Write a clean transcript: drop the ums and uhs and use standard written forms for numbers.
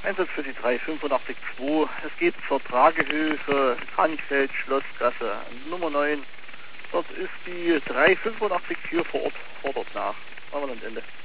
Einsatz für die 3882. Es geht zur Tragehilfe Kranichfeld, Schlossgasse, Nummer 9. Dort ist die 3884 vor Ort, fordert nach. Machen wir dann Ende.